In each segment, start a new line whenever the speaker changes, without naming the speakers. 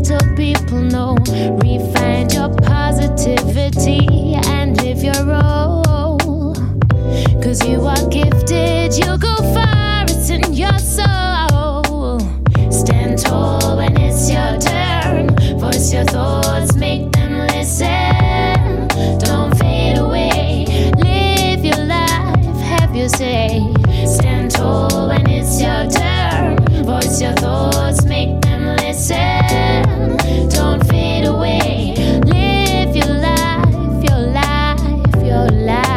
little people know. Refine your positivity and live your role. Cause you are gifted, you'll go far, it's in your soul. Stand tall when it's your turn. Voice your thoughts, make them listen. Don't fade away, live your life, have your say. Stand tall when it's your turn. Voice your thoughts, make them listen. Don't fade away, live your life, your life, your life.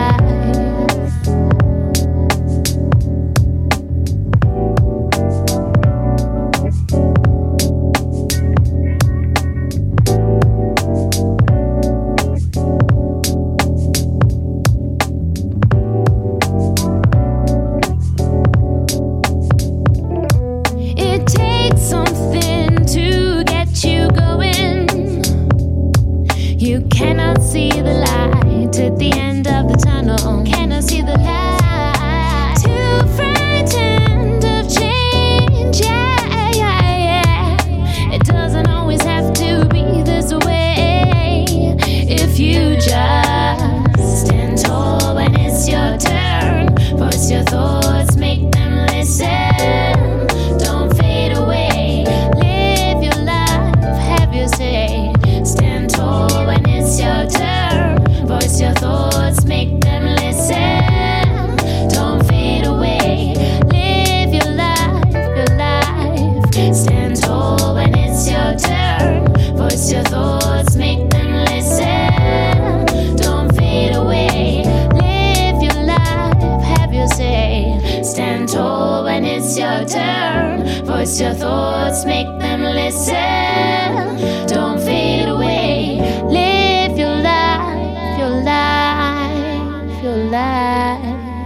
It takes something to get you going. You cannot see the light at the end of the tunnel. Cannot see the light. Too frightened of change. Yeah, yeah, yeah. It doesn't always have to be this way. If you just stand tall when it's your turn. Voice your thoughts, make them listen. Don't fade away, live your life, have your say. Stand tall when it's your turn. Voice your thoughts, make them listen. Don't fade away, live your life, your life. Stand tall when it's your turn. Voice your thoughts, make them listen. Don't fade away, live your life, have your say. Stand tall when it's your turn. Voice your thoughts, make them listen. Don't fade away, live your life, your life, your life.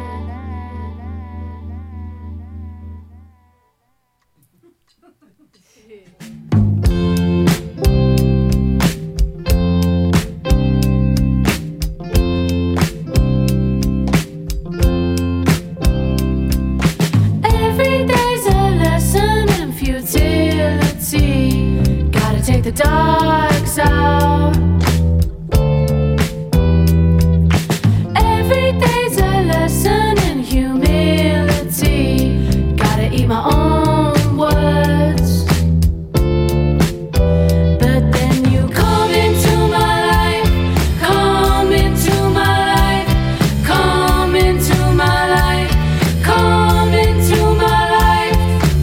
Every day's a lesson in futility. Gotta take the dark out. Every day's a lesson in humility. Gotta eat my own words. But then you come into my life, come into my life, come into my life, come into my life,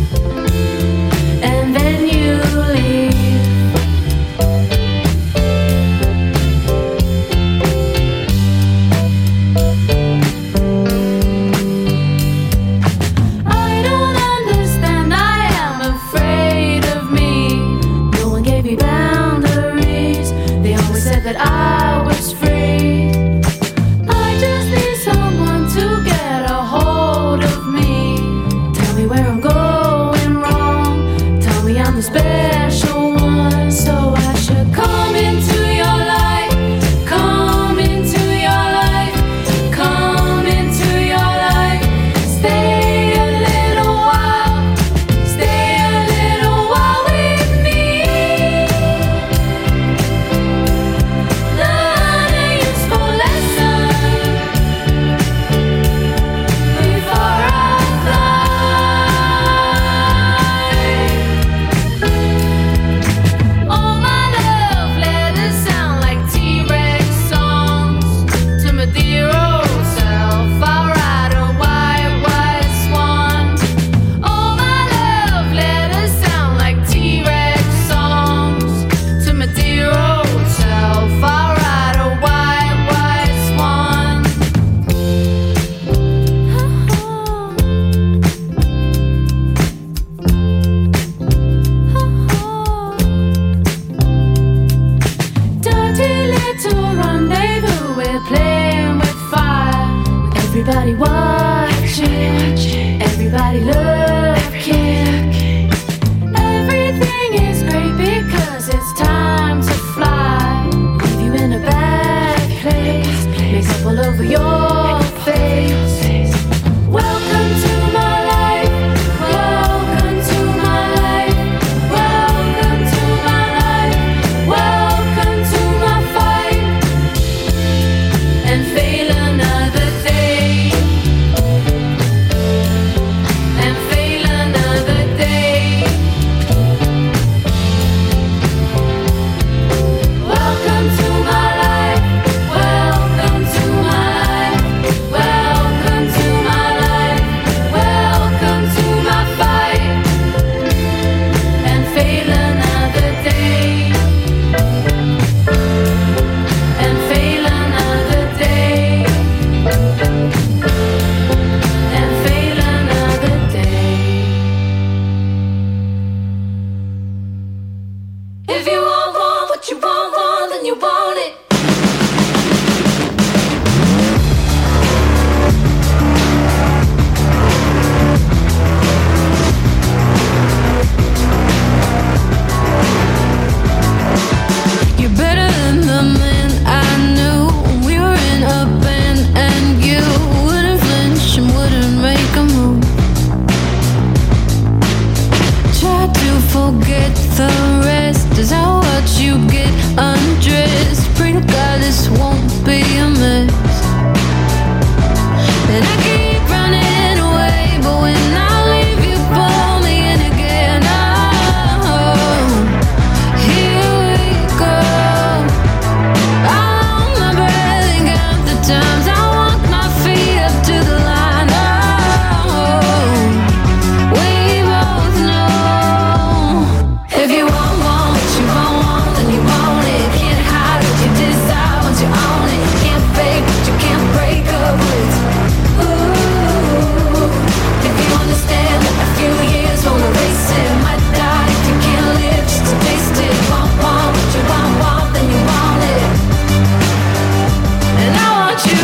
and then you leave. I don't understand, I am afraid of me. No one gave me boundaries. They always said that I was free. I just need someone to get a hold of me. Tell me where I'm going wrong. Tell me I'm the special one. So I should come into your life. Come into your life. Come into your life. Stay a little while. Stay a little while with me. Learn a useful lesson before I fly. All my love want, then you want it.
You're better than the man I knew. We were in a band and you wouldn't flinch and wouldn't make a move. Try to forget the rest. Is that what you get undressed? Pray to God this won't be a mess. And I keep running away, but when I leave you pull me in again. Oh, here we go. I hold my breath and count the times I walk my feet up to the line. Oh, we both know if you want what you want, then you want it. Can't hide what you decide once you own it. Can't fake what you can't break up with. Ooh, if you understand that a few years won't erase it, might die if you can't live just to taste it. Want what you want, then you want it. And I want you.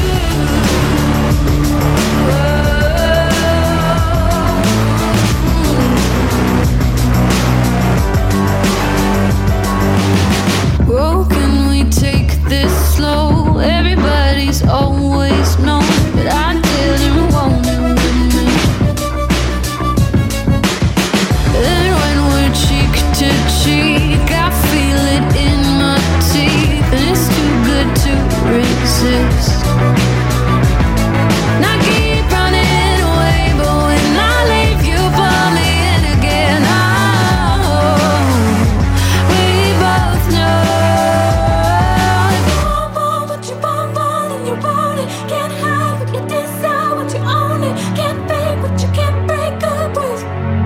Oh, can we take this slow? Everybody's always known that I didn't want it with me. Then when we're cheek to cheek, I feel it in my teeth, and it's too good to resist. And I keep running away, but when I leave you pull me in again. Oh, we both know. If you want what you want, then you want it. Can't hide what you decide once you own it. Can't fake what you can't break up with.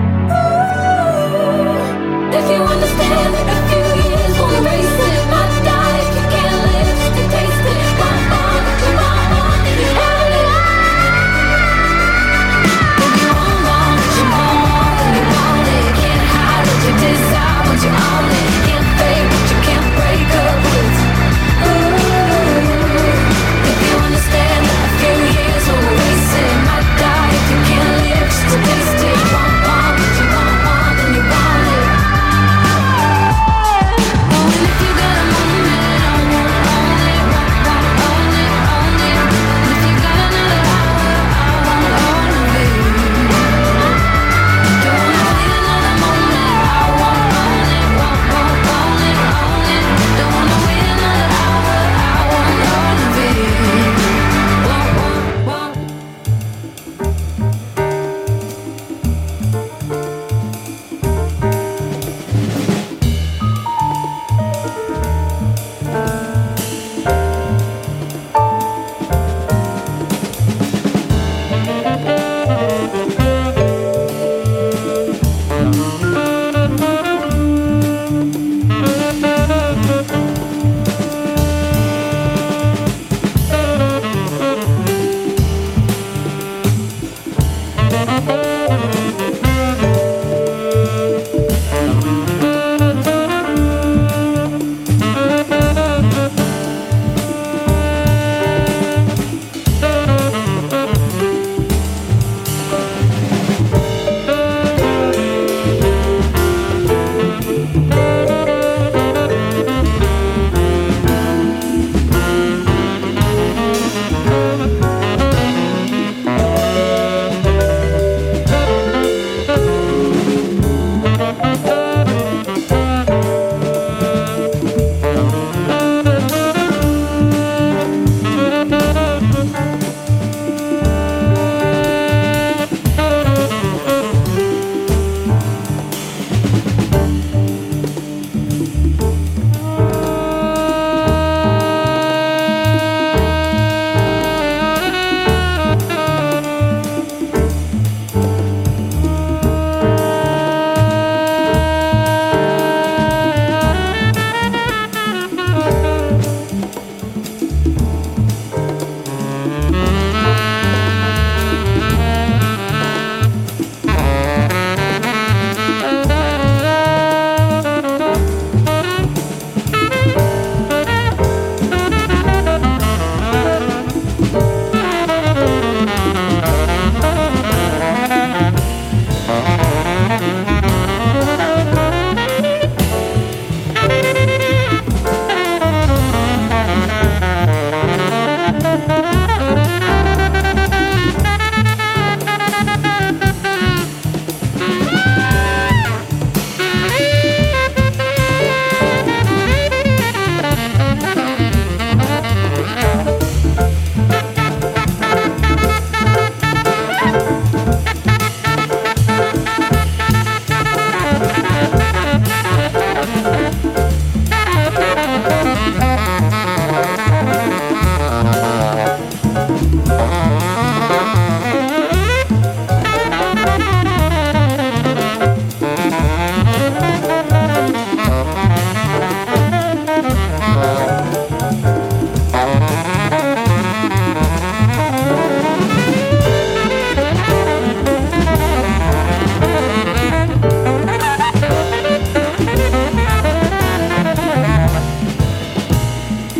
Ooh, if you understand that a few years won't erase it, might die if you can't live just to taste it. Want what you want.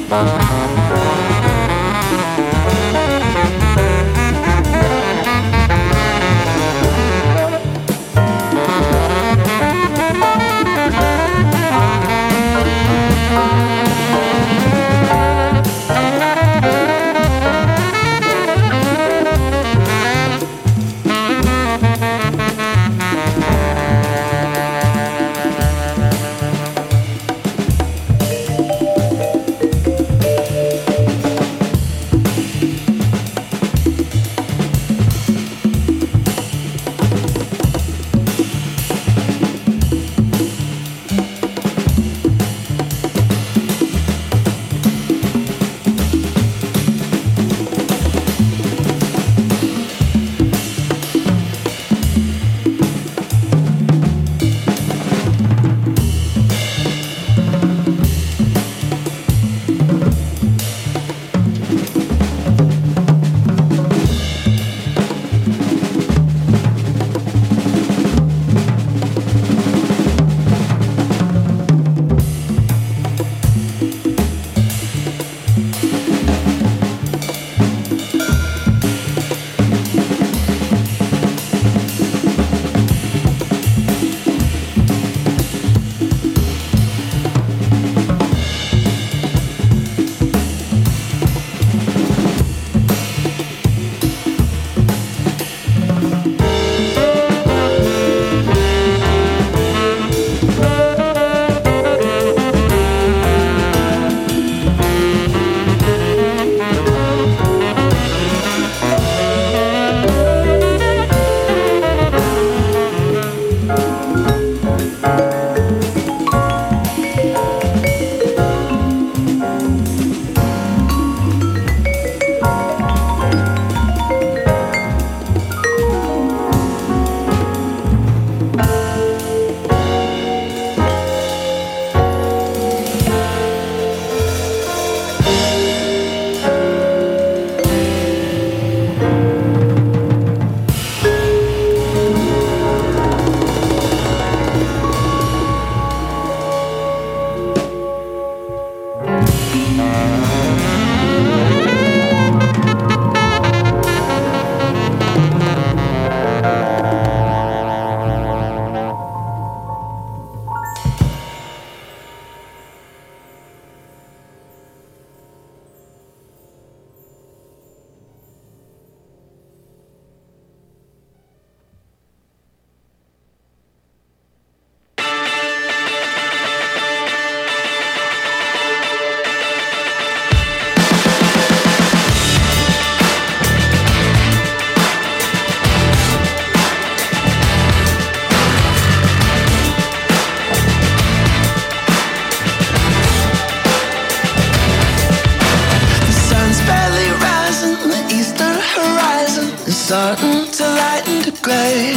starting to lighten to grey.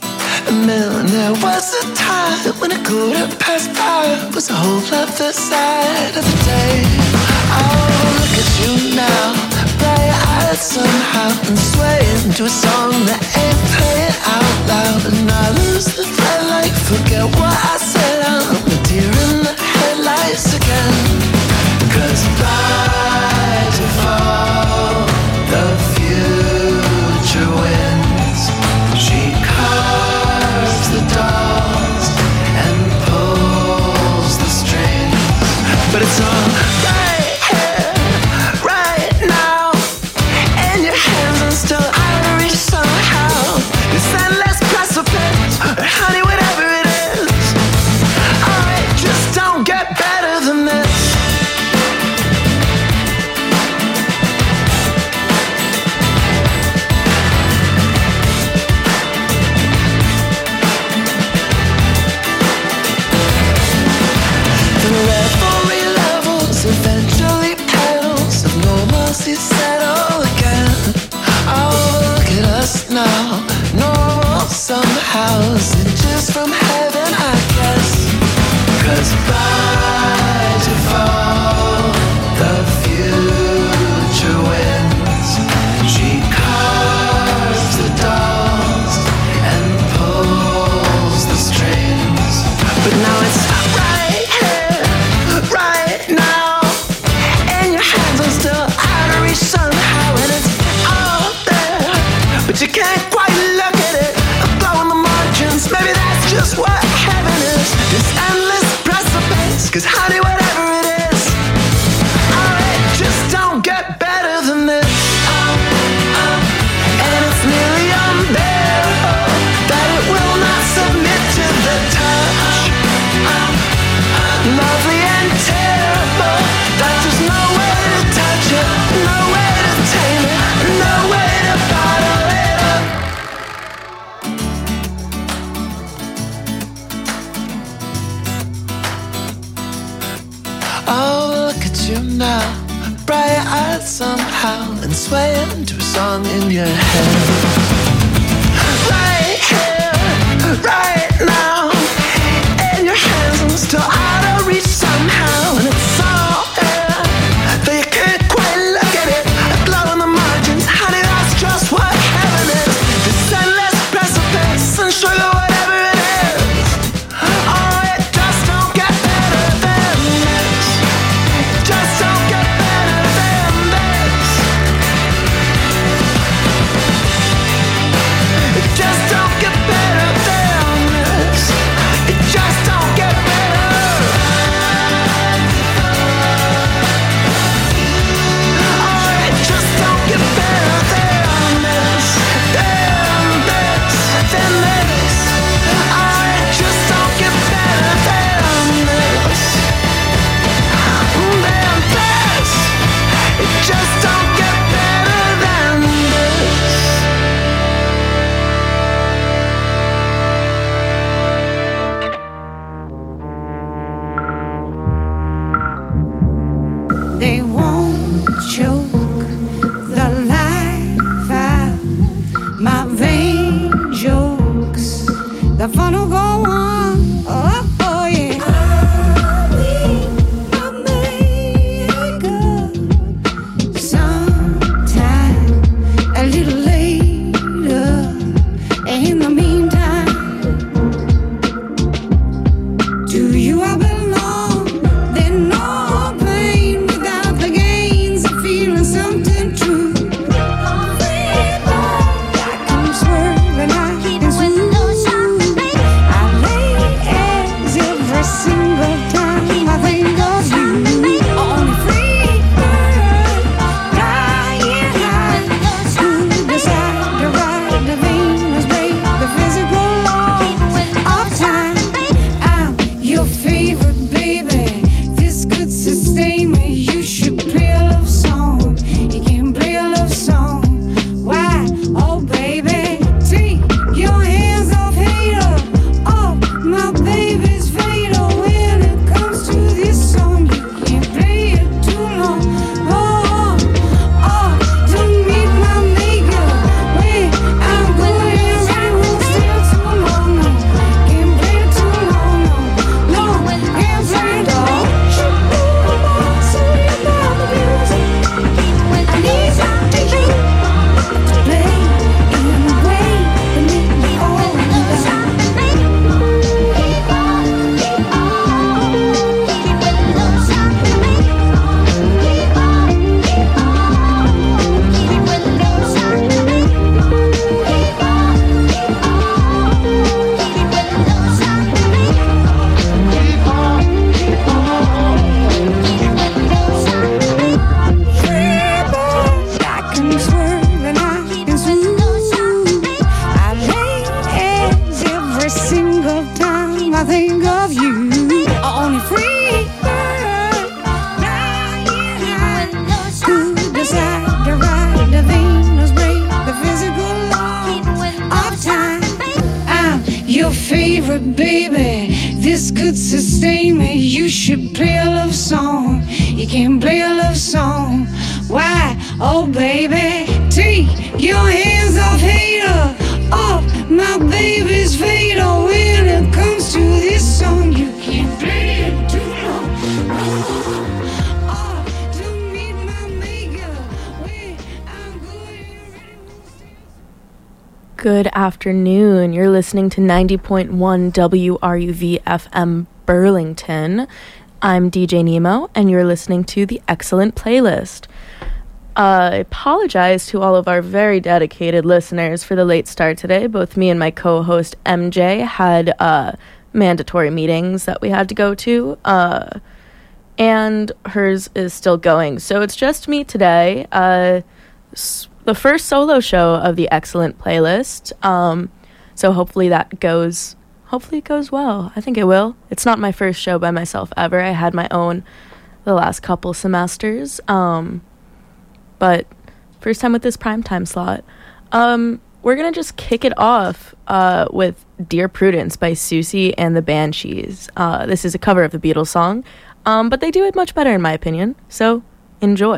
And then there was a time when a quarter past 5 was a whole other side of the day. Oh, look at you now, bright-eyed somehow, and swaying to a song that ain't playing out loud. And I lose the thread like forget what I said. I'm a deer in the headlights again. 'Cause by default, the future wins. She carves the dolls and pulls the strings. But it's all right here, right now, in your hands and still out of reach somehow. It's endless precipice, honey, whatever it is. Alright, just don't get better than this. Eventually petals of normalcy settle again. Oh, look at us now, normal somehow, inches from heaven, I guess. 'Cause by default, the future wins. She carves the dolls and pulls the strings. But now it's right here, whatever it is. Oh, it just don't get better than this. And it's nearly unbearable that it will not submit to the touch. Lovely and terrible, that there's no way to touch it, no way to tame it, no way to bottle it up. Oh, look at you now, bright-eyed somehow, and swaying to a song in your head. Right here, right now, in your hands and still out of reach somehow. And it's all there, but you can't quite look at it. A glow on the margins, honey, that's just what heaven is. This endless precipice and sugar, whatever it is. Oh, it just don't get better than this. Just don't get better than this. It just don't get better than this. It just don't get better. Oh, it just don't get better than this. Than this. Than this. Oh, it just don't get better than this. Than this. It just don't get better than this.
They won't choke the life out my vain jokes. The fun will go on. Oh, oh yeah. I'll be a makeup sometime a little later. In the meantime, to you I belong. There's no pain without the gains of feeling something true. I can swerve and I can smooth. I lay eggs every single time I think of you. Only free bird, flying high. Who decide to ride the Venus, break the physical law of time? I'm your favorite baby. This could sustain me. You should play a love song. You can play a love song. Why? Oh baby, take your hands off hater. Oh, my baby's fatal. When it comes to this song, you can't play it too long. Oh, oh, don't meet my maker. When I'm going around, won't stay too long. No, can't play it too long. No, no, can't play it all. Sorry about the music. I need something to play in a way that make me all I can swerve and I can smooth. I lay eggs every single time I think of you. Only free bird, flying high. Who decide to ride the Venus, break the physical law of time? I'm your favorite baby. This could sustain me. You should play a love song. You can play a love song. Why? Oh baby, take your hands off hater. Off my baby's fatal. When it comes to this song, you can't play it too long. Oh, to meet my maker. When I'm good.
Good afternoon. You're listening to 90.1 WRUV FM Burlington. I'm DJ Nemo, and you're listening to the Excellent Playlist. I apologize to all of our very dedicated listeners for the late start today. Both me and my co-host MJ had mandatory meetings that we had to go to. and hers is still going. So it's just me today. The first solo show of the Excellent Playlist. So hopefully it goes well. I think it will. It's not my first show by myself ever. I had my own the last couple semesters. But first time with this primetime slot. We're going to just kick it off with Dear Prudence by Susie and the Banshees. This is a cover of the Beatles song, but they do it much better in my opinion. So enjoy.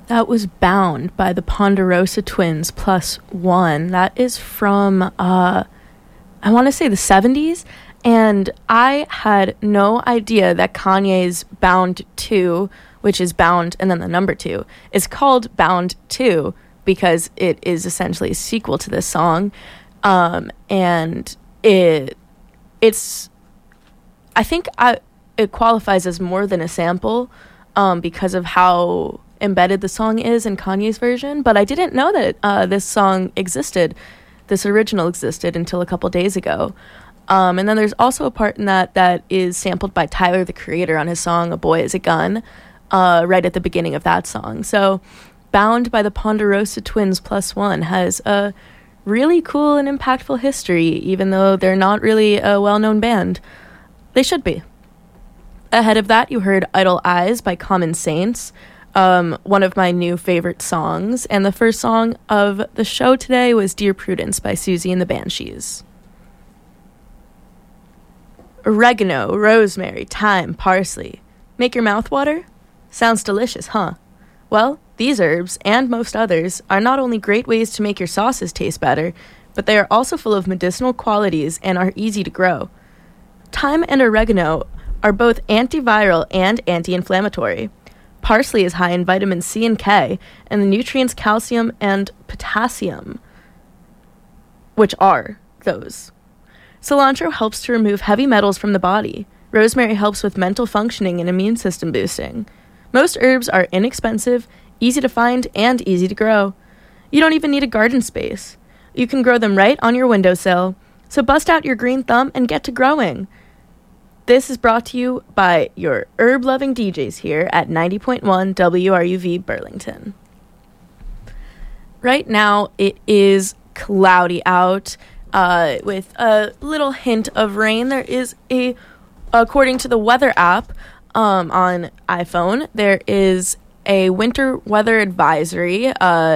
That was Bound by the Ponderosa Twins +1. That is from, I want to say the 70s. And I had no idea that Kanye's Bound 2, which is Bound and then the number 2, is called Bound 2 because it is essentially a sequel to this song. And it's, I think it qualifies as more than a sample because of how embedded the song is in Kanye's version, but I didn't know that this song existed, this original existed until a couple days ago. And then there's also a part in that is sampled by Tyler, the Creator, on his song A Boy Is a Gun, right at the beginning of that song. So Bound by the Ponderosa Twins +1 has a really cool and impactful history, even though they're not really a well-known band. They should be. Ahead of that, you heard Idle Eyes by Common Saints, one of my new favorite songs, and the first song of the show today was Dear Prudence by Susie and the Banshees. Oregano, rosemary, thyme, parsley. Make your mouth water? Sounds delicious, huh? Well, these herbs, and most others, are not only great ways to make your sauces taste better, but they are also full of medicinal qualities and are easy to grow. Thyme and oregano are both antiviral and anti-inflammatory. Parsley is high in vitamin C and K, and the nutrients calcium and potassium, which are those. Cilantro helps to remove heavy metals from the body. Rosemary helps with mental functioning and immune system boosting. Most herbs are inexpensive, easy to find, and easy to grow. You don't even need a garden space. You can grow them right on your windowsill. So bust out your green thumb and get to growing. This is brought to you by your herb-loving DJs here at 90.1 WRUV Burlington. Right now, it is cloudy out with a little hint of rain. There is according to the weather app on iPhone, there is a winter weather advisory.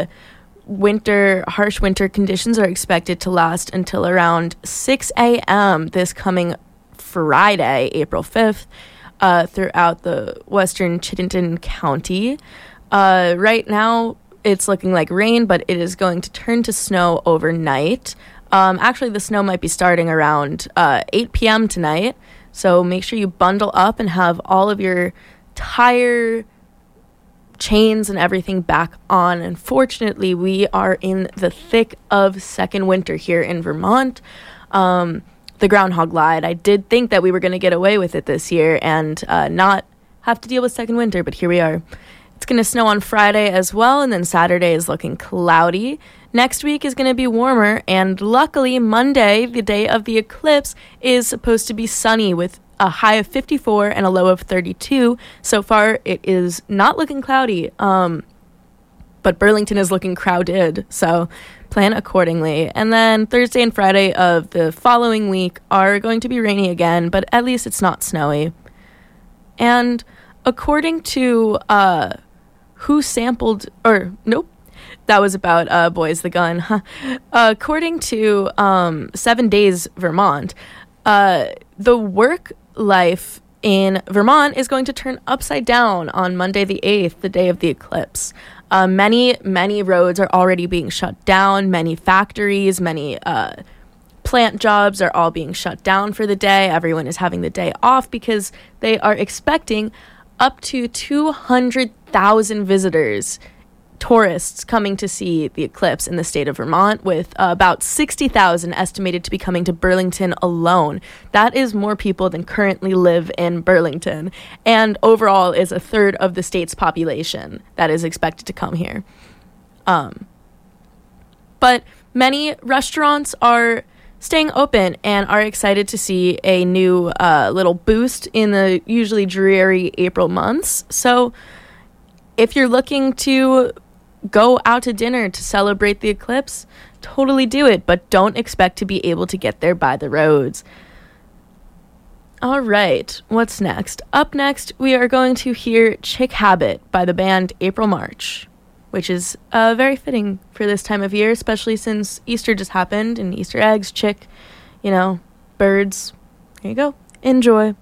Harsh winter conditions are expected to last until around 6 a.m. this coming Friday, April 5th, throughout the western Chittenden County. Right now, it's looking like rain, but it is going to turn to snow overnight. Actually, the snow might be starting around 8 p.m. tonight, so make sure you bundle up and have all of your tire chains and everything back on. Unfortunately, we are in the thick of second winter here in Vermont. The groundhog lied. I did think that we were going to get away with it this year and not have to deal with second winter, but here we are. It's going to snow on Friday as well, and then Saturday is looking cloudy. Next week is going to be warmer, and luckily Monday, the day of the eclipse, is supposed to be sunny with a high of 54 and a low of 32. So far, it is not looking cloudy, but Burlington is looking crowded, so plan accordingly. And then Thursday and Friday of the following week are going to be rainy again, but at least it's not snowy. And according to who sampled, or nope, that was about Boys the Gun. Huh? According to 7 Days Vermont, the work life in Vermont is going to turn upside down on Monday the 8th, the day of the eclipse. Many roads are already being shut down. Many factories, many plant jobs are all being shut down for the day. Everyone is having the day off because they are expecting up to 200,000 visitors, tourists, coming to see the eclipse in the state of Vermont, with about 60,000 estimated to be coming to Burlington alone. That is more people than currently live in Burlington, and overall is a third of the state's population that is expected to come here. But many restaurants are staying open and are excited to see a new little boost in the usually dreary April months. So if you're looking to go out to dinner to celebrate the eclipse, totally do it, but don't expect to be able to get there by the roads. All right, what's next? Up next, we are going to hear Chick Habit by the band April March, which is very fitting for this time of year, especially since Easter just happened, and Easter eggs, chick, birds. Here you go. Enjoy.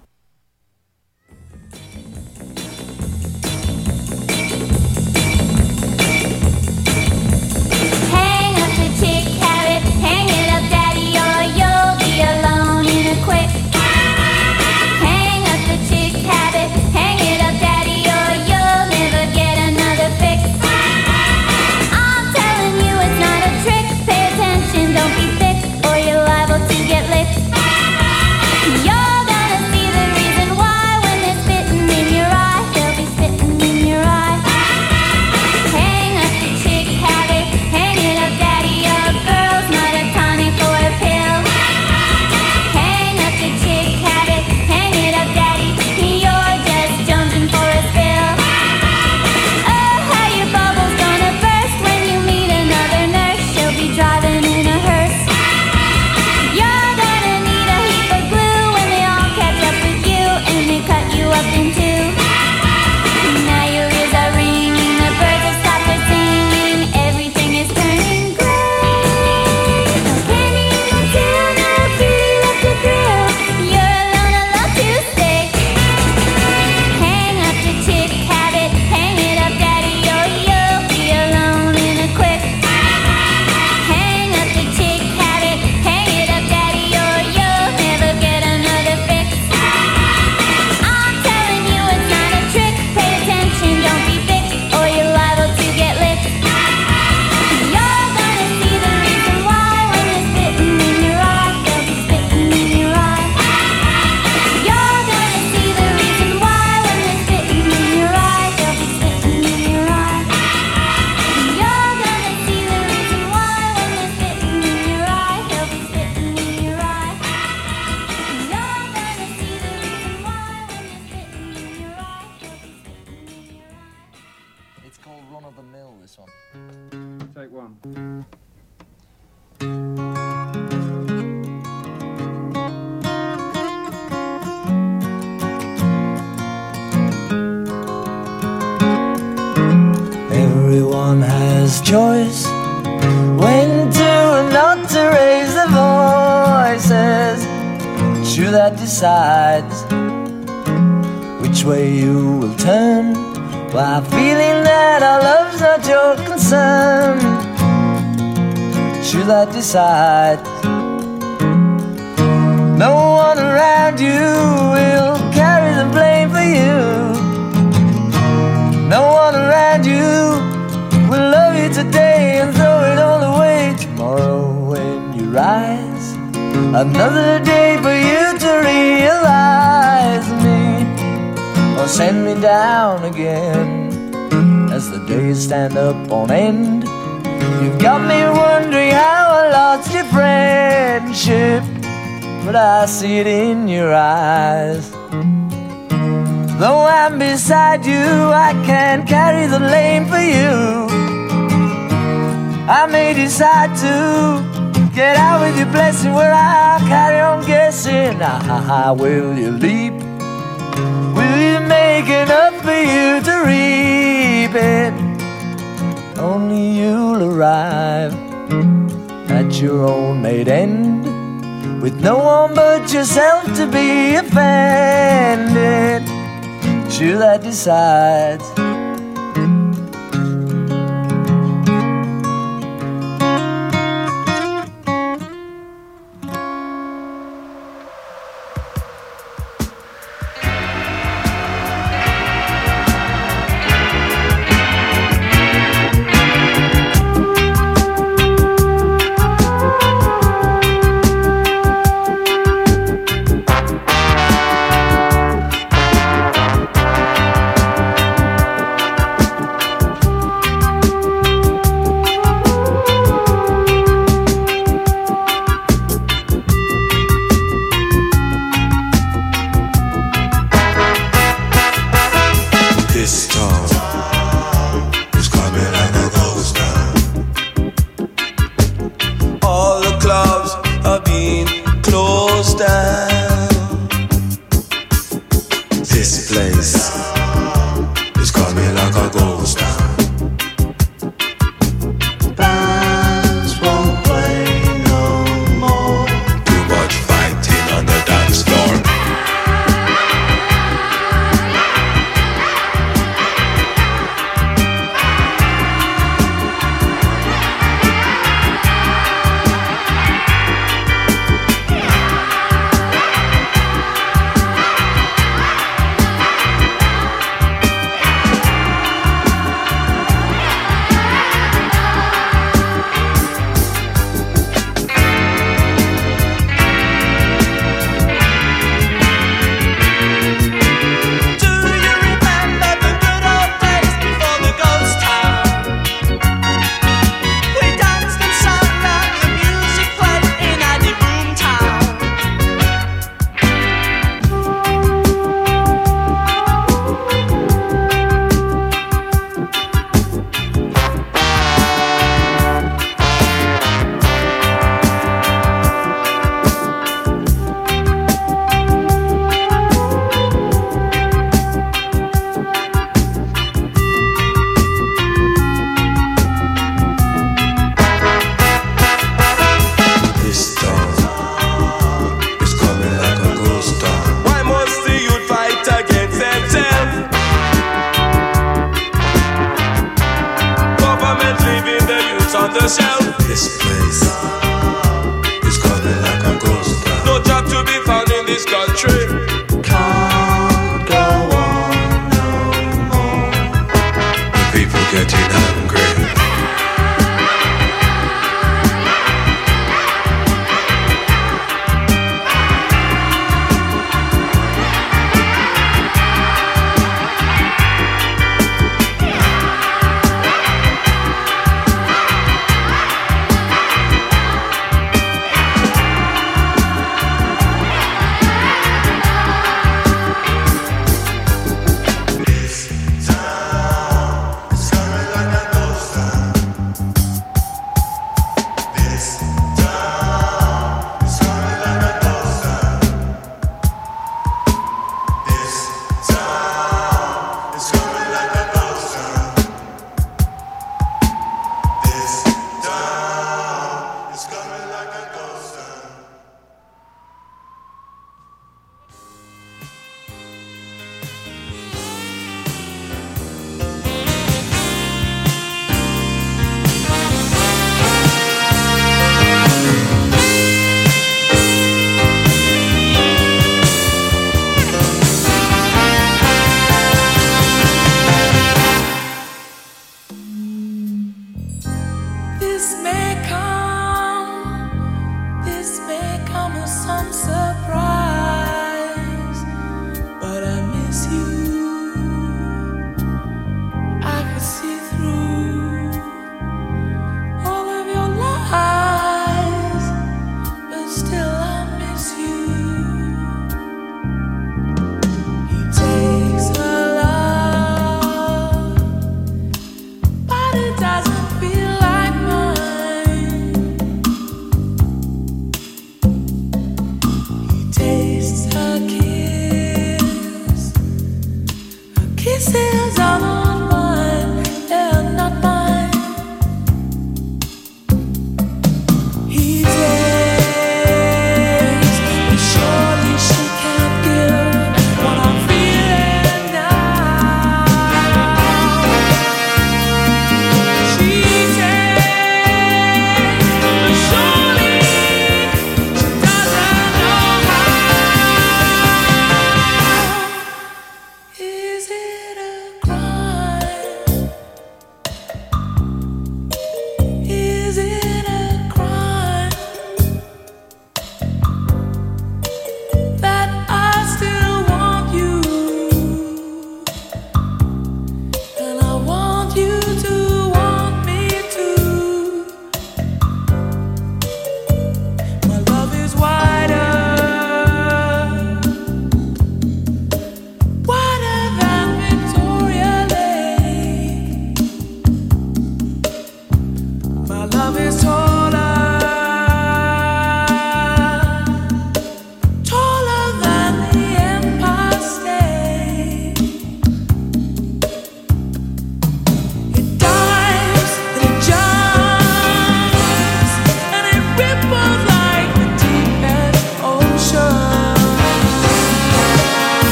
Everyone has choice when to and not to raise their voices. It's you that decides which way you will turn, while feeling that our love's not your concern. It's you that decides. No one around you will carry the blame for you. No one around you will love you today and throw it all away tomorrow when you rise. Another day for you to realize me, or send me down again as the days stand up on end. You've got me wondering how I lost your friendship, but I see it in your eyes. Though I'm beside you, I can't carry the blame for you. I may decide to get out with your blessing, where I'll carry on guessing. Will you leap? Will you make enough for you to reap it? Only you'll arrive at your own made end, with no one but yourself to be offended. It's you that decides.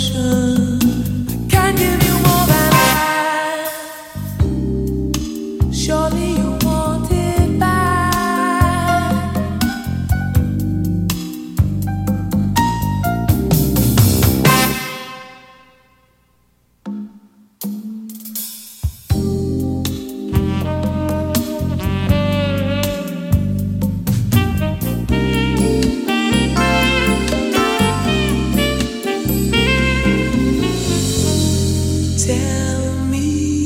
devotion. Can't give you more than I. Surely you want it back. Tell me,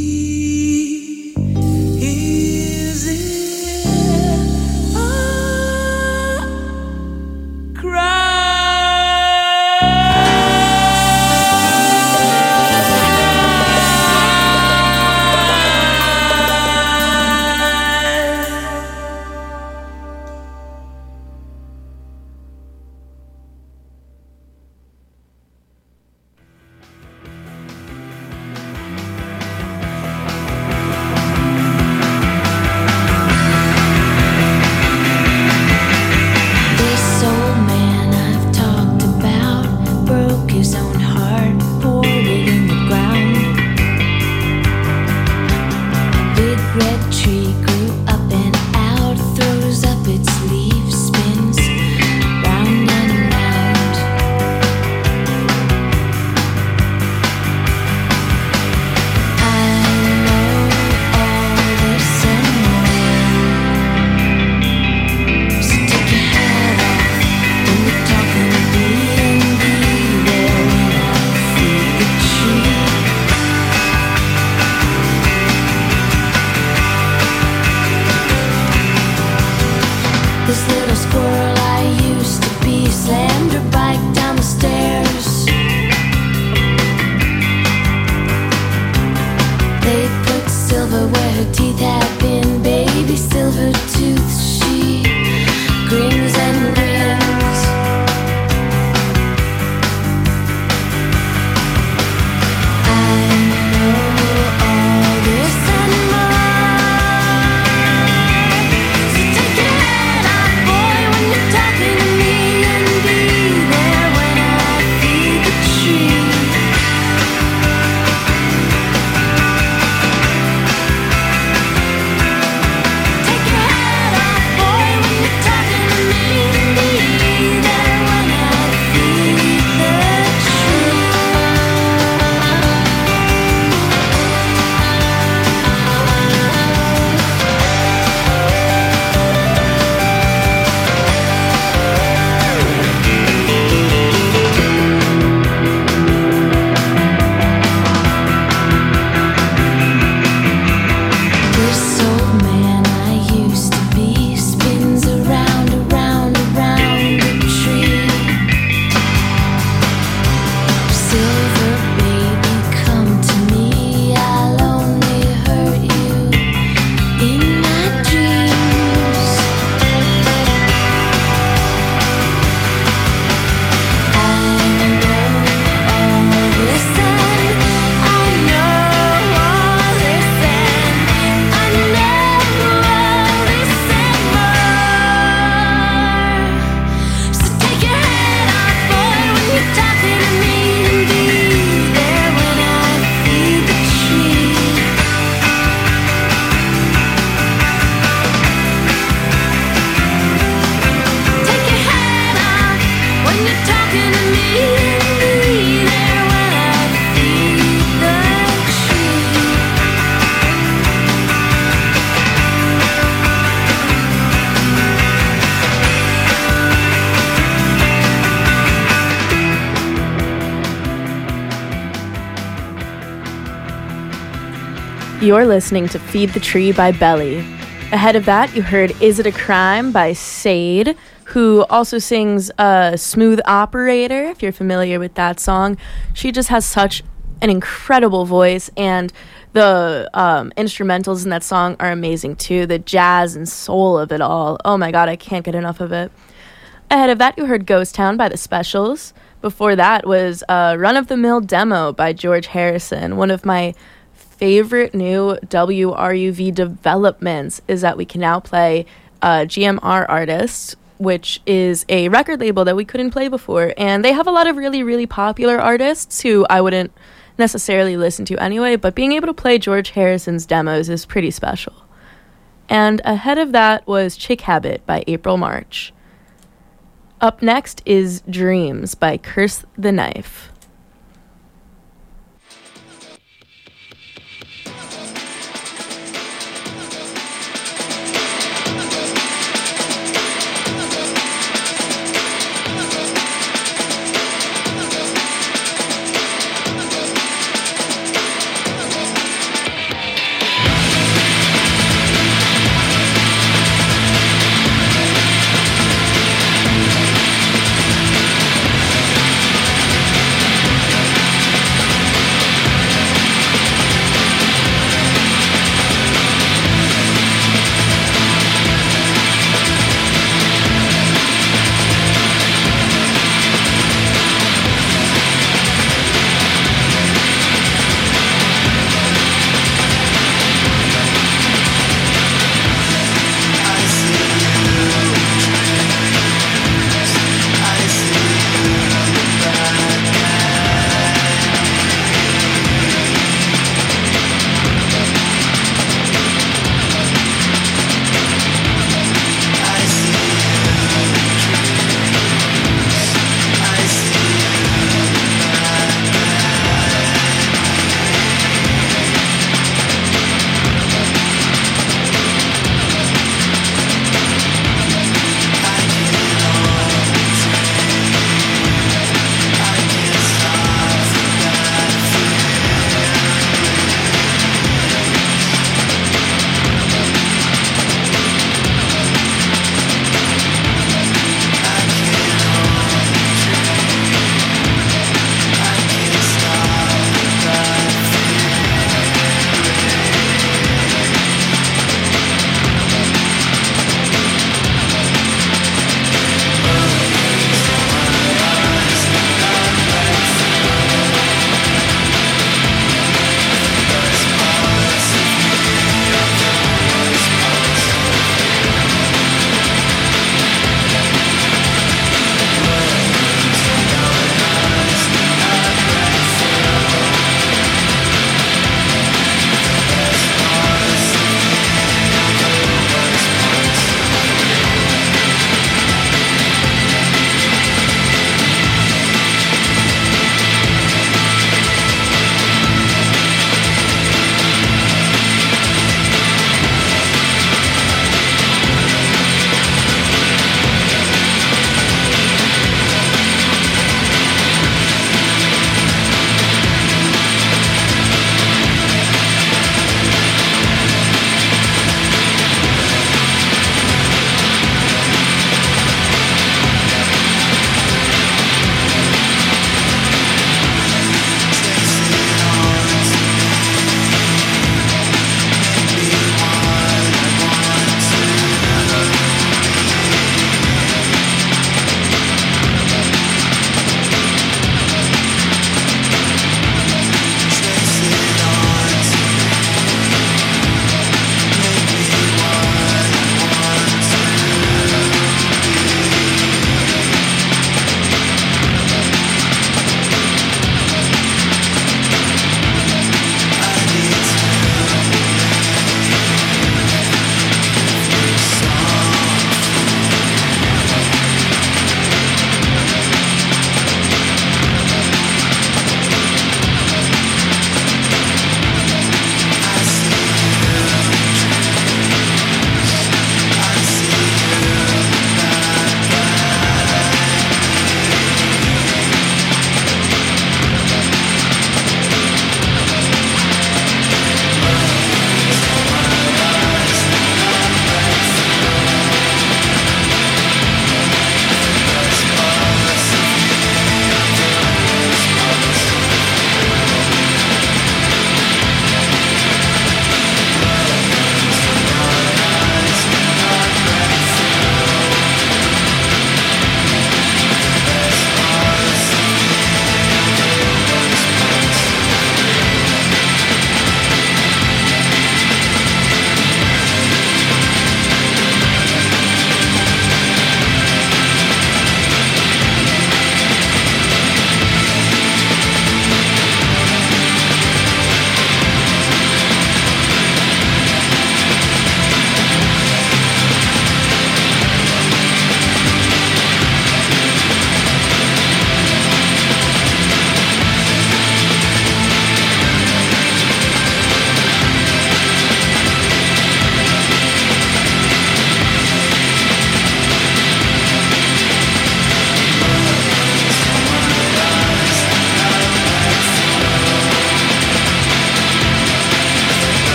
is it a
This old man I've talked about broke his own heart, poured it in the ground. Big red tree grew up and out, throws up its leaves, spins round and round. I know all this and more. So take your hat off when you're talking to me and be there when I feed the tree. This little squirrel I used to be slammed her bike down the stairs. They put silver where her teeth had been, baby silver tooth. She grins and grins. I know all this and more. So take your head off, boy, when you're talking to me, and be there when I feed the tree. Take your head off, boy, when you're talking to me, and be there when I feed the tree. This old man I used to be spins around, around, around the tree. Silver baby, come to me. I'll only hurt you in my dreams. I know all this and I know all this and I know all this and more. So take your head off, boy, when you're talking to me, and be there when I feed the tree. Take your head off when you're talking to me, and be there when I feed the tree.
You're listening to Feed the Tree by Belly. Ahead of that, you heard Is It a Crime by Sade, who also sings Smooth Operator, if you're familiar with that song. She just has such an incredible voice, and the instrumentals in that song are amazing too. The jazz and soul of it all. Oh my god, I can't get enough of it. Ahead of that, you heard Ghost Town by The Specials. Before that was Run of the Mill Demo by George Harrison. One of my favorite new WRUV developments is that we can now play GMR artists which is a record label that we couldn't play before. And they have a lot of really, really popular artists who I wouldn't necessarily listen to anyway, but being able to play George Harrison's demos is pretty special. And ahead of that was Chick Habit by April March. Up next is Dreams by Curse the Knife.
I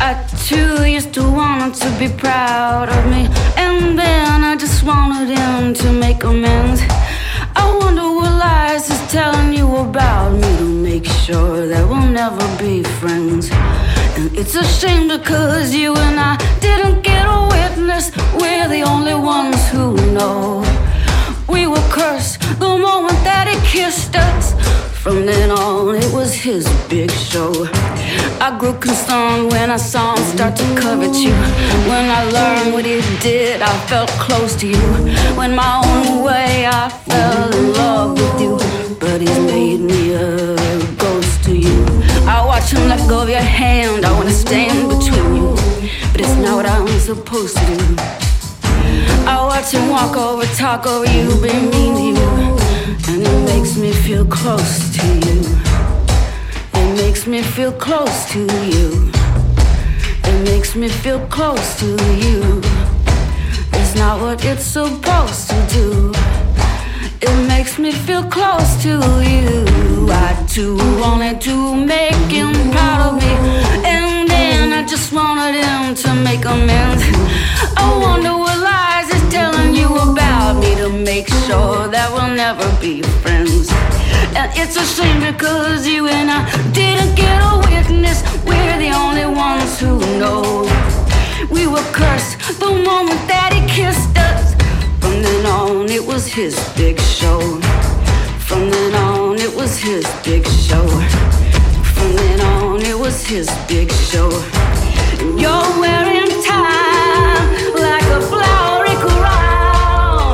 I too used to want him to be proud of me, and then I just wanted him to make amends. I wonder what lies he's telling you about me to make sure that we'll never be friends. And it's a shame because you and I didn't get a witness. We're the only ones who know. We were cursed the moment that he kissed us. From then on, it was his big show. I grew concerned when I saw him start to covet you. When I learned what he did, I felt close to you. Went my own way, I fell in love with you. But he's made me a ghost to you. I watch him let go of your hand, I wanna stand between you. But it's not what I'm supposed to do. I watch him walk over, talk over you, be mean to you. And it makes me feel close to you. It makes me feel close to you. It makes me feel close to you. It's not what it's supposed to do. It makes me feel close to you. I too wanted to make him proud of me, and then I just wanted him to make amends. I wonder what lies he's telling you about me to make sure that we'll never be friends. And it's a shame because you and I didn't get a witness. We're the only ones who know. We were cursed the moment that he kissed us. From then on, it was his big show. From then on, it was his big show. From then on, it was his big show. And you're wearing time like a flowery crown.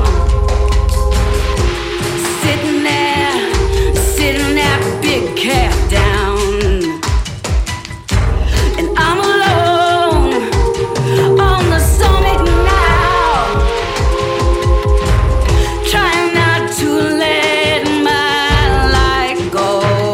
Sitting that big cat down. And I'm alone on the summit now, trying not to let my light go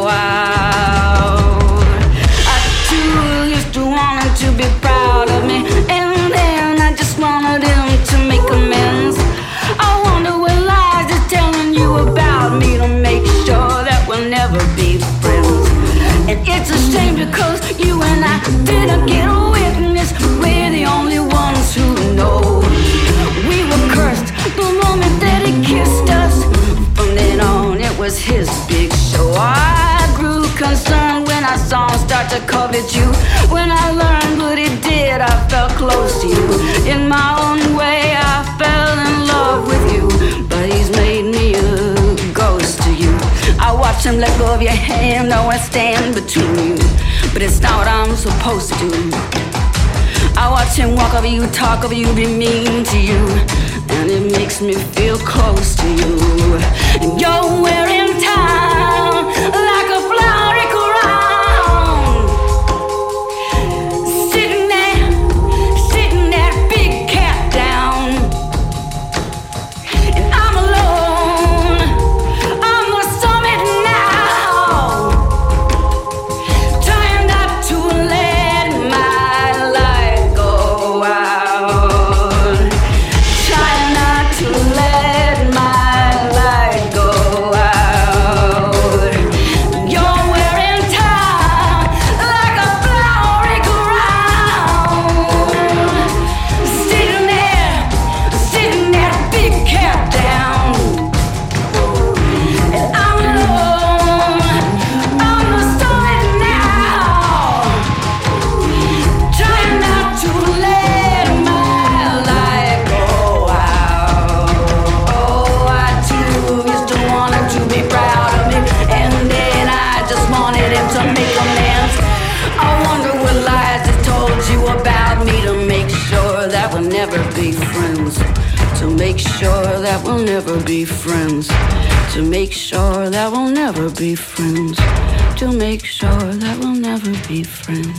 out. I too used to want him to be proud of me, and then I just wanted him to make amends. I wonder what lies he's telling you about me to make sure that we'll never be friends. And it's a shame because you and I didn't get a witness. We're the only ones who know. We were cursed the moment that he kissed us. From then on, it was his big show. I grew concerned when I saw him start to covet you. When I learned what he did, I felt close to you. In my own way, I fell in love with you. But he's made me a ghost to you. I watch him let go of your hand, I wanna stand between you. But it's not what I'm supposed to do. I watch him walk over you, talk over you, be mean to you. And it makes me feel close to you. And you're wearing time like a flowery crown. Sitting that big cat down. And I'm alone on the summit now, trying not to let my light go out. Trying not to let my light go out. You're wearing time like a flowery crown. Sitting that big cat down. And I'm alone on the summit now, trying not to let my light go out. Oh, I too used to want him to be proud of me, and then I just wanted him to make amends. I wonder what lies he told you about me to make sure that we'll never be friends. To make sure that we'll never be friends. To make sure that we'll never be friends. To make sure that we'll never be friends.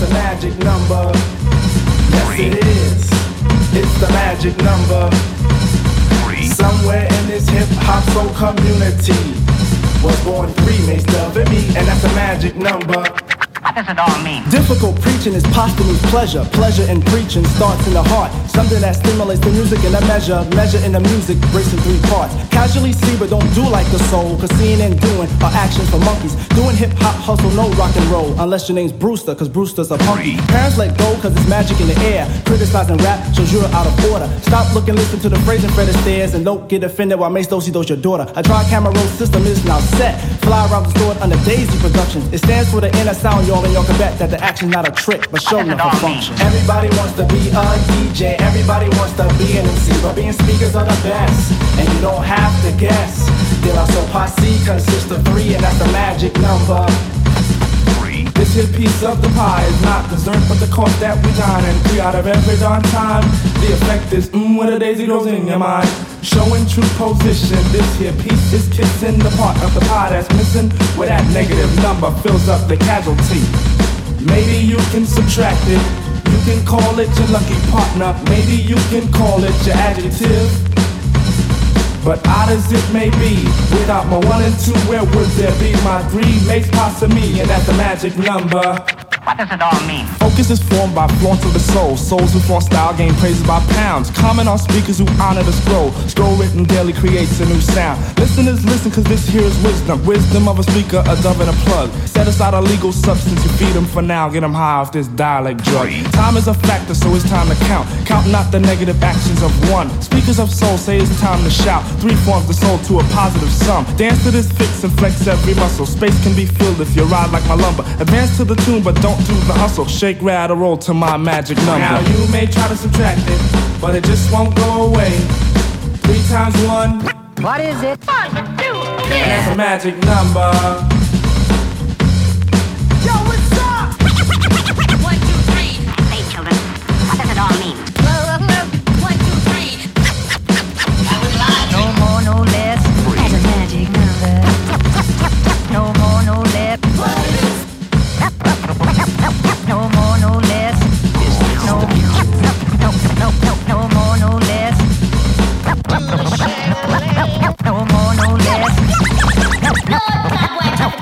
a magic number. Yes, it is. It's the magic number. Somewhere in this hip-hop soul community was born three mates of me, and that's a magic number.
What does it all mean?
Difficult preaching is posthumous pleasure. Pleasure in preaching starts in the heart. Something that stimulates the music in a measure. Measure in the music breaks in three parts. Casually see but don't do like the soul. Cause seeing and doing are actions for monkeys. Doing hip hop hustle, no rock and roll. Unless your name's Brewster, cause Brewster's a punky. Parents let go cause it's magic in the air. Criticizing rap shows you're out of order. Stop looking, listen to the phrase and Fred Astaire. And don't get offended while Mace Dosey does your daughter. A tri-camera roll system is now set. Fly around the store under Daisy Productions. It stands for the inner sound, y'all, and y'all can bet that the action's not a trick, but show enough a function. Everybody wants to be a DJ, everybody wants to be an MC, but being speakers are the best, and you don't have to guess. De La Soul Posse consists of three, and that's the magic number. This here piece of the pie is not dessert, but the cost that we dine and 3 out of every darn time. The effect is when a daisy grows in your mind. Showing true position, this here piece is kissing the part of the pie that's missing, where that negative number fills up the casualty. Maybe you can subtract it, you can call it your lucky partner, maybe you can call it your adjective. But odd as it may be, without my 1 and 2, where would there be my 3 mates possibly me, and that's the magic number.
What does it all mean?
Focus is formed by flaunts of the soul. Souls who flaunt style gain praises by pounds. Comment on speakers who honor the scroll. Scroll written daily creates a new sound. Listeners listen cause this here is wisdom. Wisdom of a speaker, a dove and a plug. Set aside a legal substance, you feed them for now. Get them high off this dialect drug. Time is a factor, so it's time to count. Count not the negative actions of one. Speakers of soul say it's time to shout. 3 forms the soul to a positive sum. Dance to this fix and flex every muscle. Space can be filled if you ride like my lumber. Advance to the tune but don't do the hustle. Shake, rattle, roll to my magic number. Now you may try to subtract it, but it just won't go away. 3 times 1.
What is it? 1, 2, 3.
That's a magic number. Yo, what's up?
1, 2, 3. Say, children, what does it all mean? 1, 2, 3. I was lying. No more, no less. That's a magic number. No more, no less. No more, no less. No more, no less. No more, no less.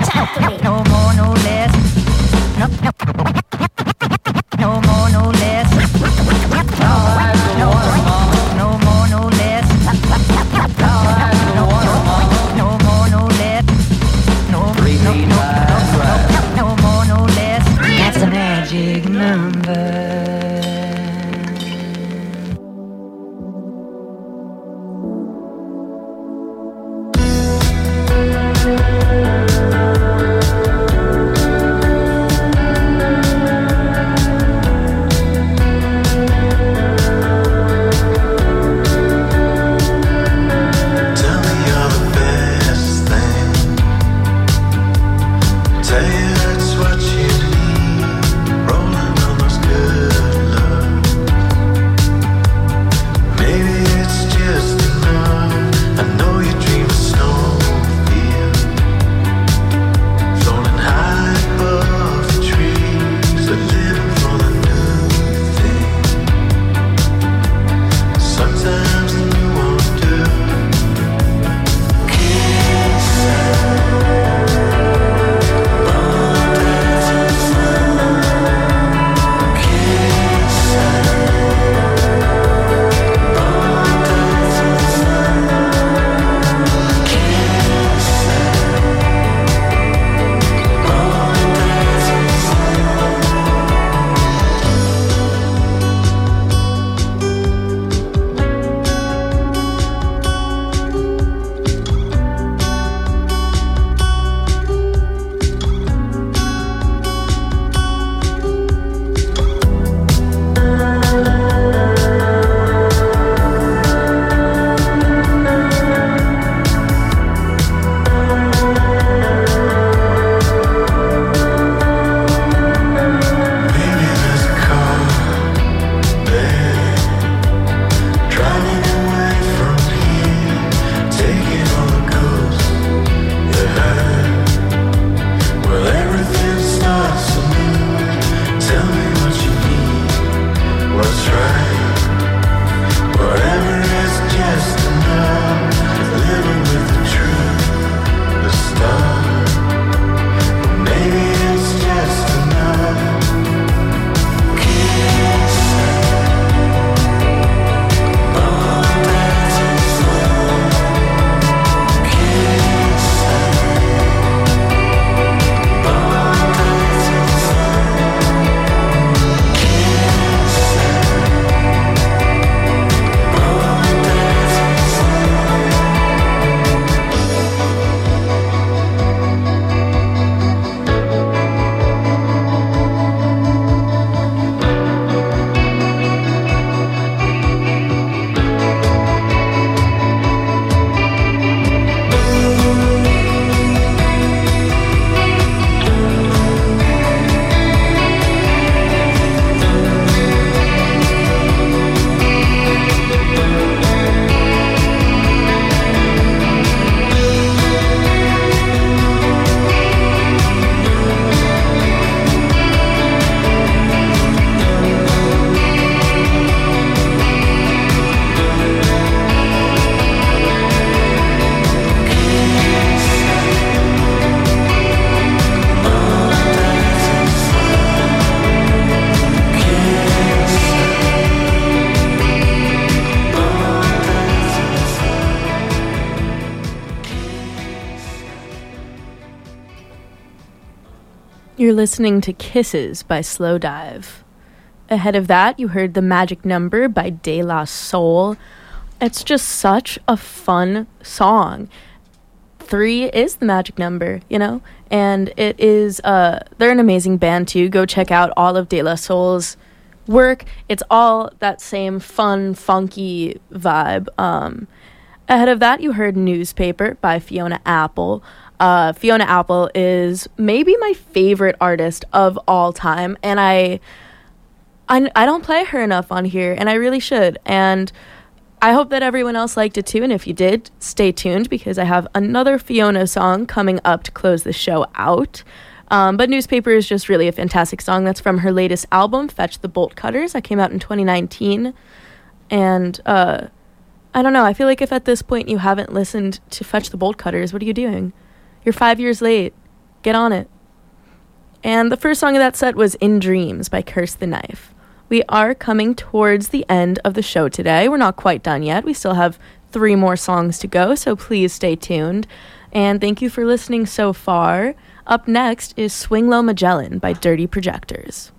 You're listening to Kisses by Slowdive. Ahead of that, you heard The Magic Number by De La Soul. It's just such a fun song. 3 is the magic number, you know? And it is, they're an amazing band too. Go check out all of De La Soul's work. It's all that same fun, funky vibe. Ahead of that, you heard Newspaper by Fiona Apple. Fiona Apple is maybe my favorite artist of all time, and I don't play her enough on here, and I really should, and I hope that everyone else liked it too, and if you did, stay tuned, because I have another Fiona song coming up to close the show out. But Newspaper is just really a fantastic song. That's from her latest album, Fetch the Bolt Cutters, that came out in 2019, and I don't know, I feel like if at this point you haven't listened to Fetch the Bolt Cutters, what are you doing? You're 5 years late. Get on it. And the first song of that set was In Dreams by Curse the Knife. We are coming towards the end of the show today. We're not quite done yet. We still have 3 more songs to go, so please stay tuned. And thank you for listening so far. Up next is Swing Low Magellan by Dirty Projectors.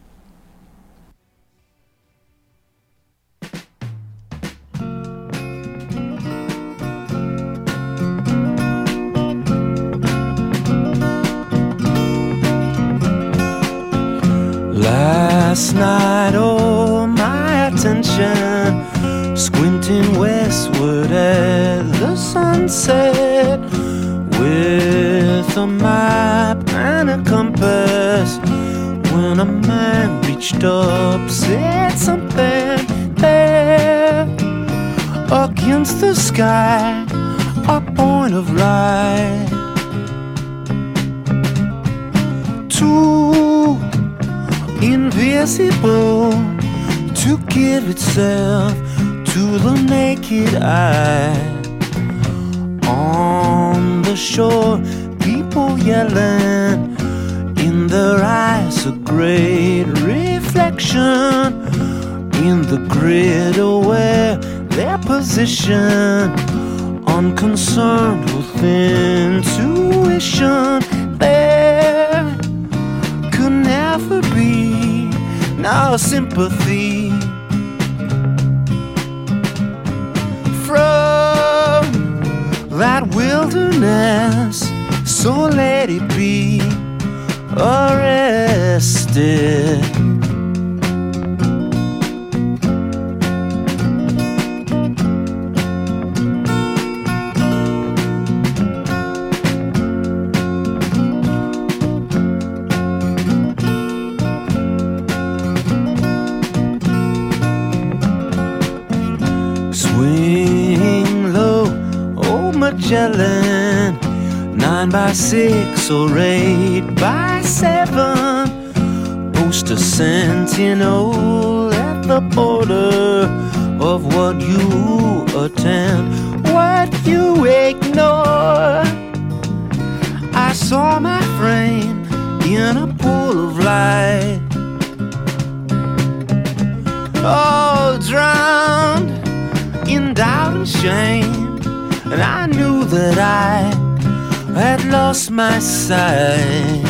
Last night, oh, my attention squinting westward at the sunset with a map and a compass. When a man reached up, said something there against the sky, a point of light. Too invisible to give itself to the naked eye. On the shore, people yelling, in their eyes a great reflection. In the grid aware their position, unconcerned with intuition. There could never be no sympathy from that wilderness, so let it be arrested. Magellan, 9x6 or 8x7. Post a sentinel at the border of what you attend, what you ignore. I saw my frame in a pool of light, oh, drowned in doubt and shame. And I knew that I had lost my sight.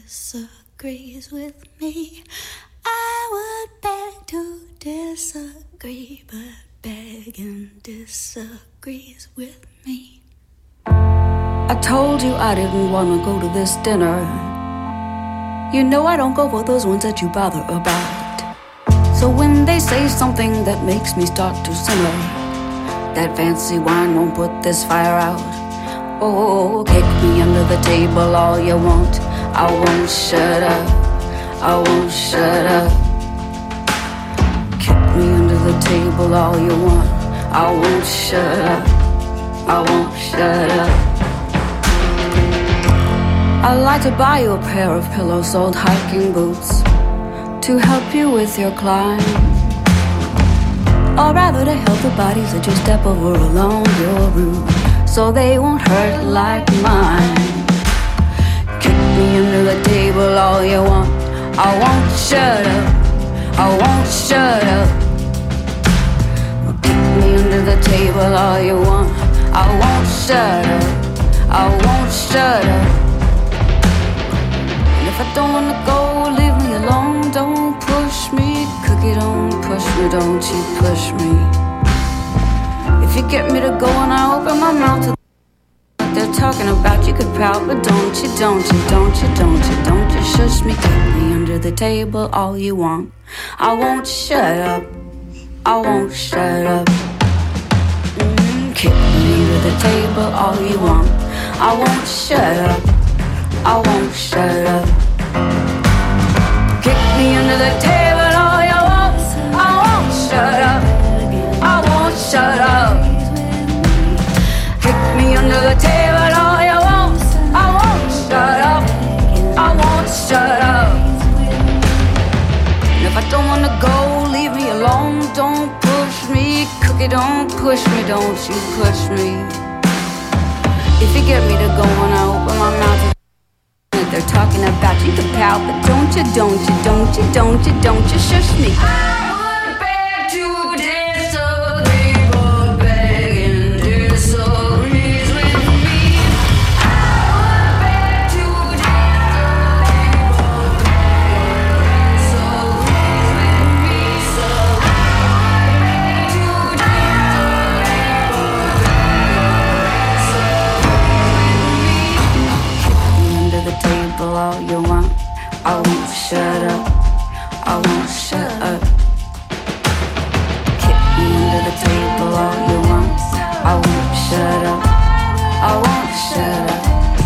disagrees with me. I would beg to disagree, but begging disagrees with me. I told you I didn't want to go to this dinner. You know I don't go for those ones that you bother about. So when they say something that makes me start to simmer, that fancy wine won't put this fire out. Oh, kick me under the table all you want. I won't shut up, I won't shut up. Kick me under the table all you want. I won't shut up, I won't shut up. I'd like to buy you a pair of pillow-soled hiking boots to help you with your climb, or rather to help the bodies that you step over along your route, so they won't hurt like mine. Kick me under the table all you want. I won't shut up, I won't shut up. Kick me under the table all you want. I won't shut up, I won't shut up. And if I don't wanna go, leave me alone. Don't push me, cookie, don't push me, don't you push me. If you get me to go and I open my mouth to what they're talking about, you could pout, but don't you, don't you, don't you, don't you, don't you shush me. Kick me under the table all you want. I won't shut up, I won't shut up. Kick me under the table all you want. I won't shut up, I won't shut up. Kick me under the table all you want. I won't shut up, I won't shut up. Kick me under the table all you want. I won't shut up, I won't shut up. And if I don't wanna go, leave me alone. Don't push me, cookie, don't push me, don't you push me. If you get me to go and I open my mouth that they're talking about, you can pout, but don't you, don't you, don't you, don't you, don't you shush me. I would beg to disagree, but begging disagrees with me. I would beg to disagree, but begging disagrees with me. So I would beg to disagree, but begging disagrees with me. Under the table all you want. I won't shut up, I won't shut up. Kick me under the table all you want. I won't shut up, I won't shut up.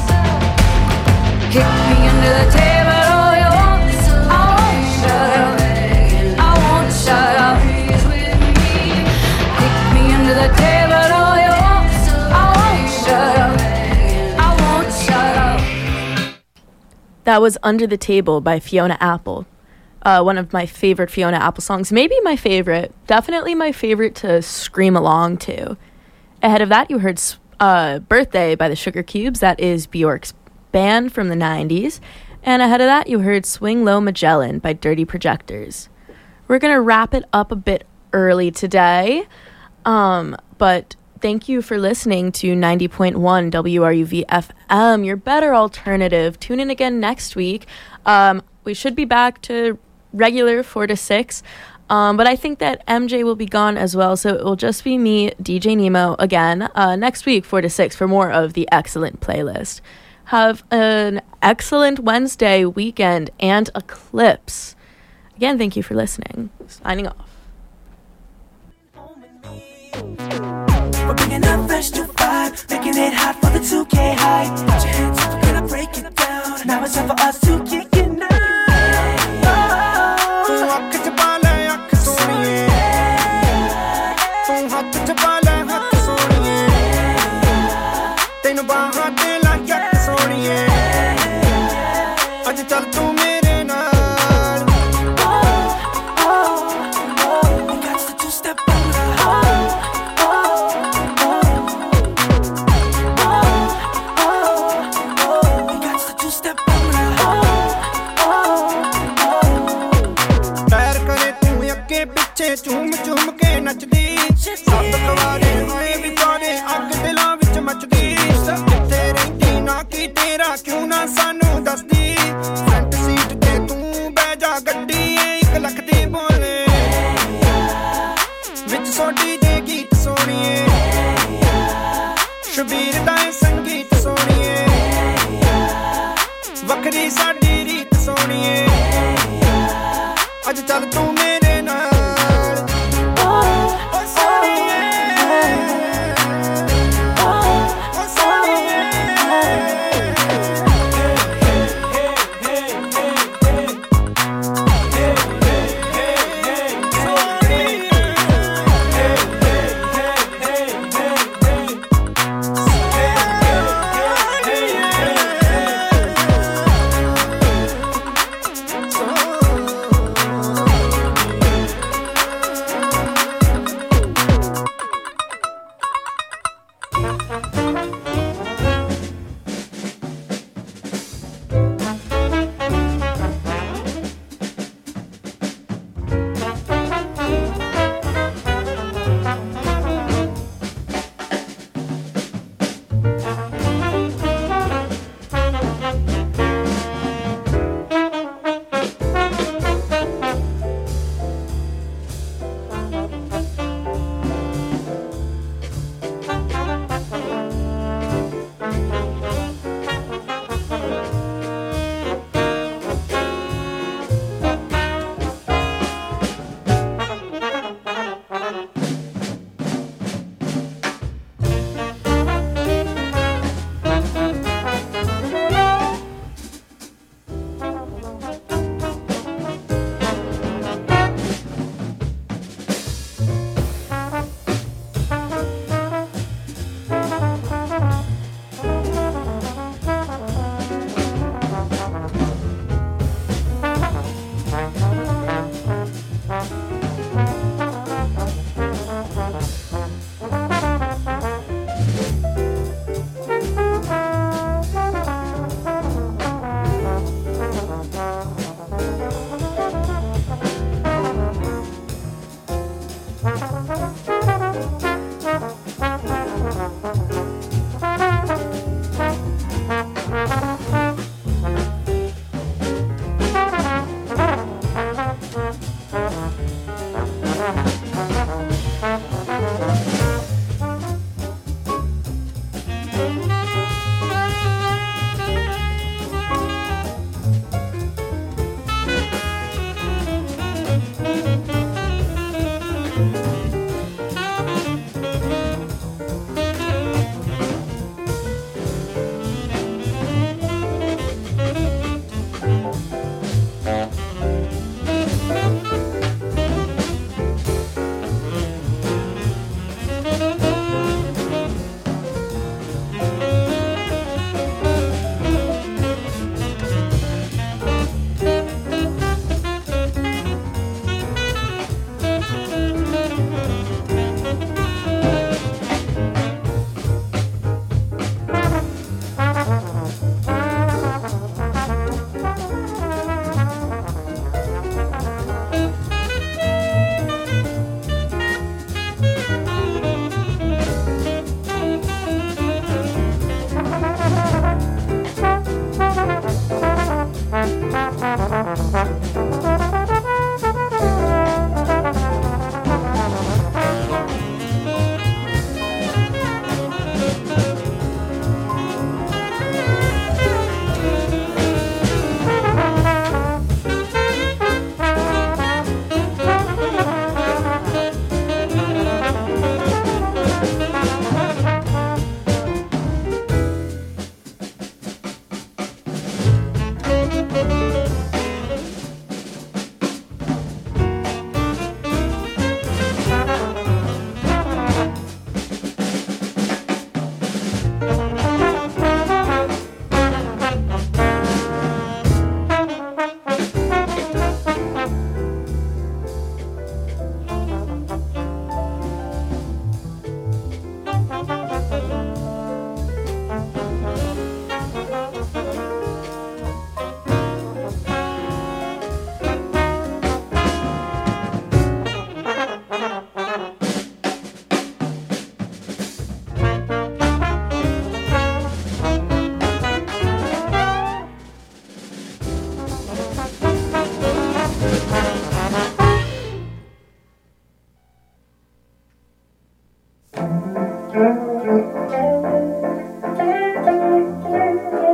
Kick me under the table all you want. I won't shut up, I won't shut up. Kick me under the table all you want. I won't shut up, I won't shut up.
That was Under the Table by Fiona Apple. One of my favorite Fiona Apple songs. Maybe my favorite. Definitely my favorite to scream along to. Ahead of that, you heard Birthday by the Sugar Cubes. That is Bjork's band from the 90s. And ahead of that, you heard Swing Low Magellan by Dirty Projectors. We're going to wrap it up a bit early today. But thank you for listening to 90.1 WRUV FM, your better alternative. Tune in again next week. We should be back to regular 4 to 6, but I think that MJ will be gone as well, so it will just be me, DJ Nemo, again next week, 4 to 6, for more of the excellent playlist. Have an excellent Wednesday weekend and eclipse. Again, thank you for listening. Signing off.
We're bringing up fresh new vibe, making it hot for the 2K high. Put your hands up, we're gonna break it down. Now it's time for us to kick it now.
झूम झूम के नचदी सत तवारे होए विचारे अग दिलां विच मचदी किथे रहिंदी ना की तेरा क्यों ना सानू दसदी ਚੱਲ ਤੂੰ ਮੇਰੇ ਨਾਲ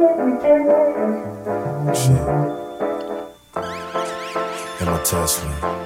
Shit. In my Tesla.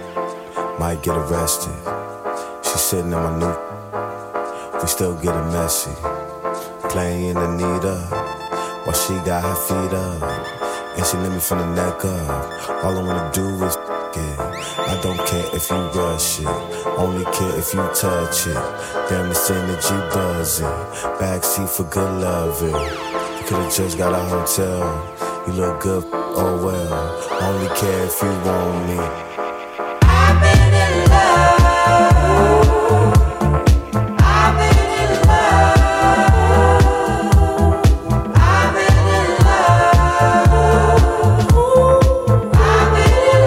might get arrested. She sitting in my new, we still getting messy. Playing Anita while she got her feet up, and she let me from the neck up. All I wanna do is it. I don't care if you rush it, only care if you touch it. Damn, this energy buzzing, backseat for good loving. You could've just got a hotel, you look good, oh well. Only care if you want me.
I've been in love. I've been in love. I've been in love. I've been in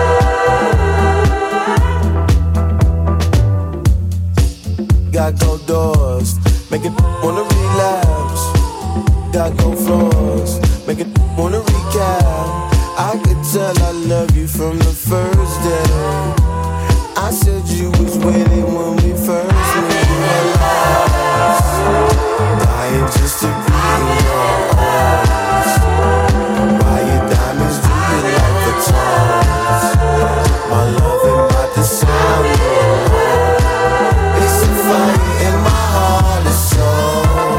love.
Got go doors, make it wanna relapse. Got go floors, make it wanna recap. I could tell I love you from the first day. I said you was with it when we first made our lives. Dying just to be in your arms. Buy your diamonds, do you like the tones? My love ain't about to sound good. It's a fire in my heart and soul.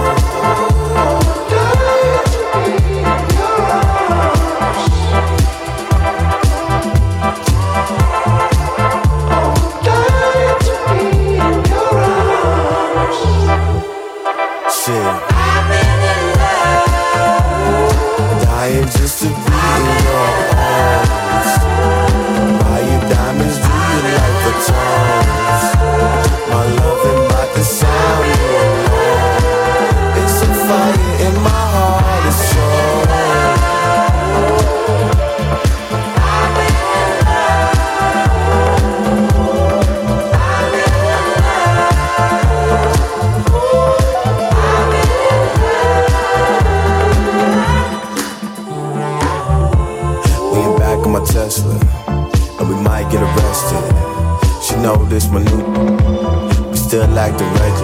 Dying just to be in your arms. Buy your diamonds, do you like the tones? My love ain't about to sound good. It's a fire in my heart and soul. My Tesla, and we might get arrested. She know this my new, we still acting reckless.